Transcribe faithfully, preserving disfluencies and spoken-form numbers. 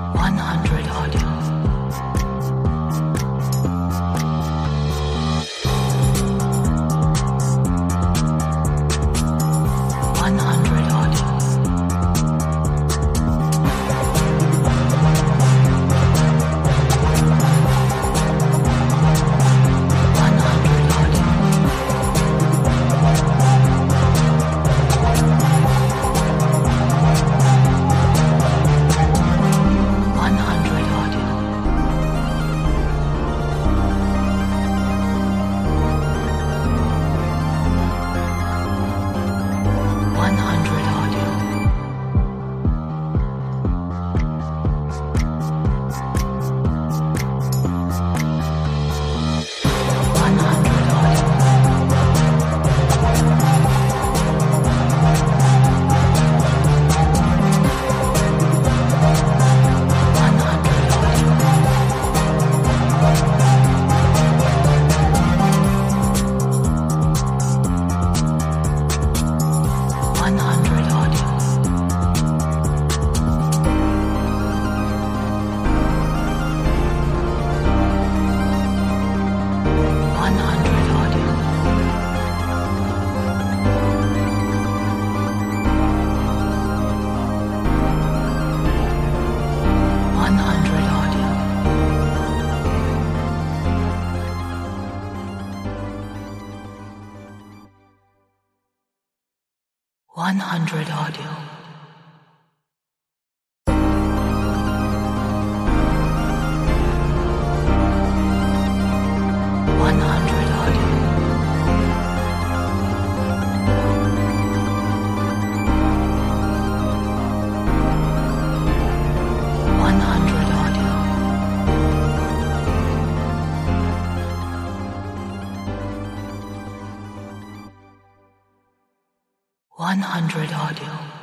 one hundred audio. one hundred audio. one hundred audio. one hundred audio. one hundred audio. one hundred audio. one hundred audio. one hundred audio. one hundred audio. one hundred audio. one hundred audio. one hundred audio. one hundred audio. one hundred audio.